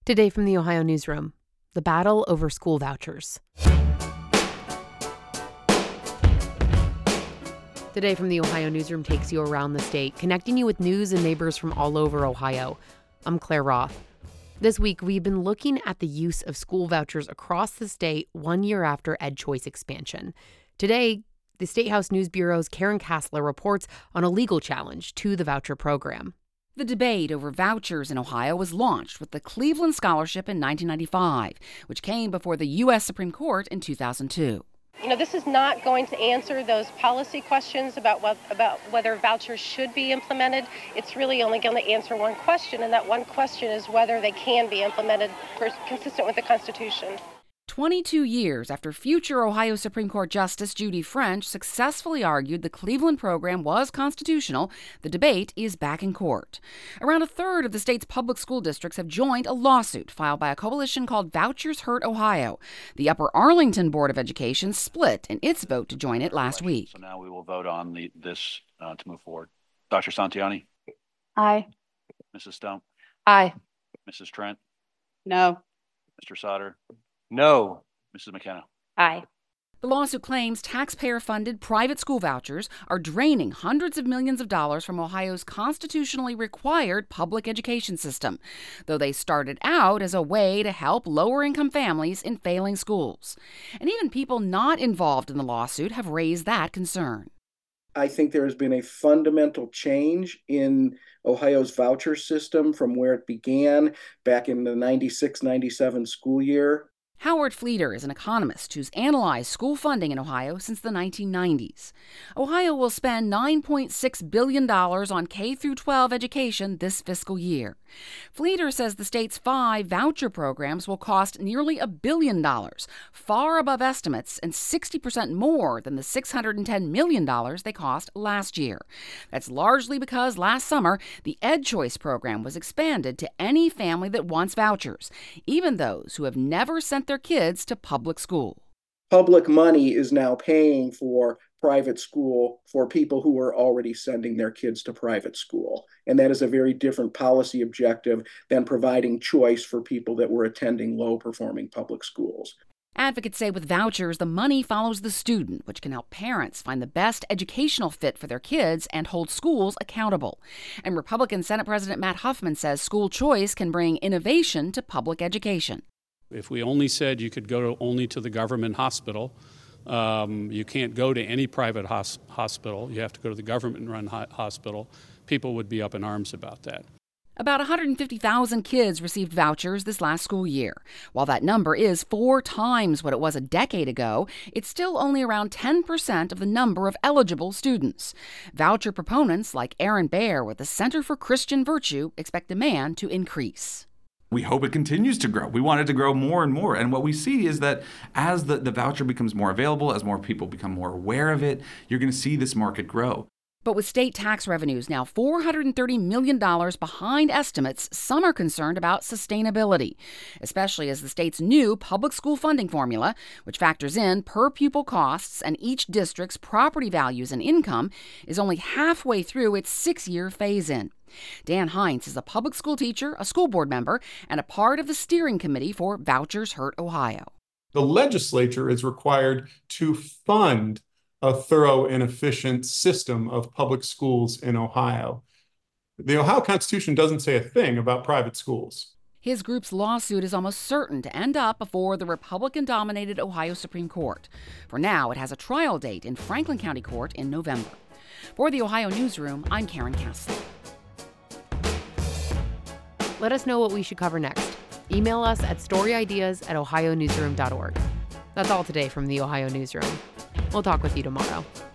Today from the Ohio Newsroom, the battle over school vouchers. Today from the Ohio Newsroom takes you around the state, connecting you with news and neighbors from all over Ohio. I'm Claire Roth. This week, we've been looking at the use of school vouchers across the state 1 year after EdChoice expansion. Today, the State House News Bureau's Karen Kassler reports on a legal challenge to the voucher program. The debate over vouchers in Ohio was launched with the Cleveland Scholarship in 1995, which came before the U.S. Supreme Court in 2002. This is not going to answer those policy questions about whether vouchers should be implemented. It's really only going to answer one question, and that one question is whether they can be implemented consistent with the Constitution. 22 years after future Ohio Supreme Court Justice Judy French successfully argued the Cleveland program was constitutional, the debate is back in court. Around a third of the state's public school districts have joined a lawsuit filed by a coalition called Vouchers Hurt Ohio. The Upper Arlington Board of Education split in its vote to join it last week. So now we will vote on this to move forward. Dr. Santiani? Aye. Mrs. Stump? Aye. Mrs. Trent? No. Mr. Sauter? No. Mrs. McKenna? Aye. The lawsuit claims taxpayer-funded private school vouchers are draining hundreds of millions of dollars from Ohio's constitutionally required public education system, though they started out as a way to help lower-income families in failing schools. And even people not involved in the lawsuit have raised that concern. I think there has been a fundamental change in Ohio's voucher system from where it began back in the 96-97 school year. Howard Fleeter is an economist who's analyzed school funding in Ohio since the 1990s. Ohio will spend $9.6 billion on K-12 education this fiscal year. Fleeter says the state's 5 voucher programs will cost nearly $1 billion, far above estimates and 60% more than the $610 million they cost last year. That's largely because last summer, the EdChoice program was expanded to any family that wants vouchers, even those who have never sent their kids to public school. Public money is now paying for private school for people who are already sending their kids to private school. And that is a very different policy objective than providing choice for people that were attending low-performing public schools. Advocates say with vouchers, the money follows the student, which can help parents find the best educational fit for their kids and hold schools accountable. And Republican Senate President Matt Huffman says school choice can bring innovation to public education. If we only said you could go only to the government hospital, you can't go to any private hospital, you have to go to the government-run hospital, people would be up in arms about that. About 150,000 kids received vouchers this last school year. While that number is 4 times what it was a decade ago, it's still only around 10% of the number of eligible students. Voucher proponents like Aaron Baer with the Center for Christian Virtue expect demand to increase. We hope it continues to grow. We want it to grow more and more. And what we see is that as the voucher becomes more available, as more people become more aware of it, you're going to see this market grow. But with state tax revenues now $430 million behind estimates, some are concerned about sustainability, especially as the state's new public school funding formula, which factors in per pupil costs and each district's property values and income, is only halfway through its 6-year phase-in. Dan Heinz is a public school teacher, a school board member, and a part of the steering committee for Vouchers Hurt Ohio. The legislature is required to fund a thorough and efficient system of public schools in Ohio. The Ohio Constitution doesn't say a thing about private schools. His group's lawsuit is almost certain to end up before the Republican-dominated Ohio Supreme Court. For now, it has a trial date in Franklin County Court in November. For the Ohio Newsroom, I'm Karen Kassler. Let us know what we should cover next. Email us at storyideas@ohionewsroom.org. That's all today from the Ohio Newsroom. We'll talk with you tomorrow.